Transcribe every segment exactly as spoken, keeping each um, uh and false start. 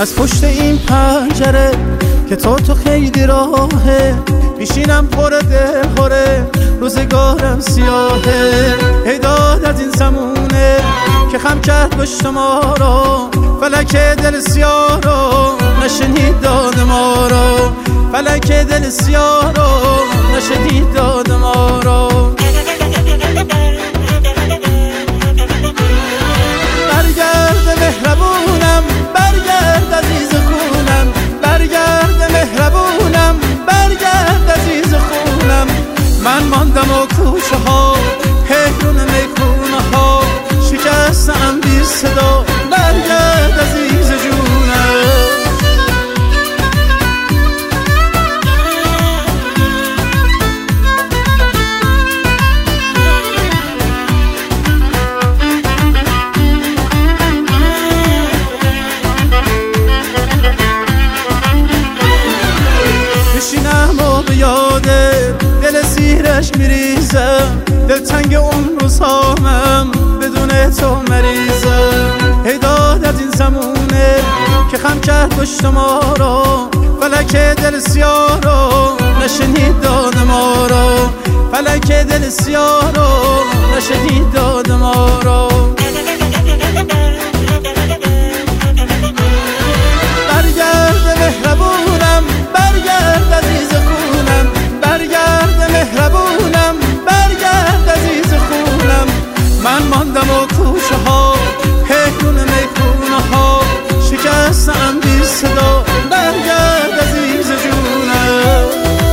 از پشت این پنجره که تو تو خیلی راهه، میشینم پر دل خوره روزگارم سیاهه. ای داد از این زمونه که خم کرد پشت ما رو، فلک دل سیاه رو نشنید داد ما رو، فلک دل سیاه رو نشنید داد ما رو. برگرد مهربونم، برگرد عزیز خونم، برگرد مهربونم، برگرد عزیز خونم. من ماندم و کوچه ها حیرون میخونه ها، شکستم بی صدا، برگرد عزیز جونم. بشینم و به یاده دل زیرش میریزم، دلتنگ اون روزهامم بدون تو مریضم. ای داد از این زمونه که خم کرد پشت ما رو، فلک دل سیاه رو نشنید داد ما رو، فلک دل سیاه رو نشنید داد ما رو. برگرد مهربونم، برگرد عزیز خونم، برگرد مهربونم، برگرد عزیز خونم. من ماندم و کوچه ها حیرون میخونه ها، شکستم بی صدا، برگرد عزیز جونم.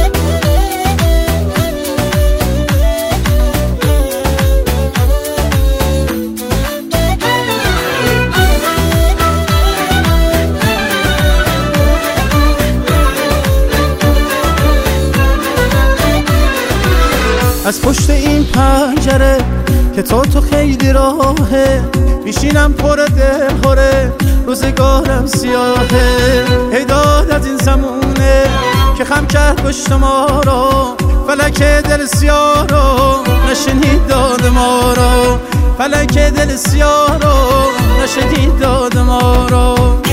از پشت این پنجره که تو تو خیلی راهه، میشینم پر دل خوره روزگارم سیاهه. ای داد از این زمونه که خم کرد پشت ما رو، فلک دل سیاه رو نشنید داد ما رو، فلک دل سیاه رو نشنید داد ما رو.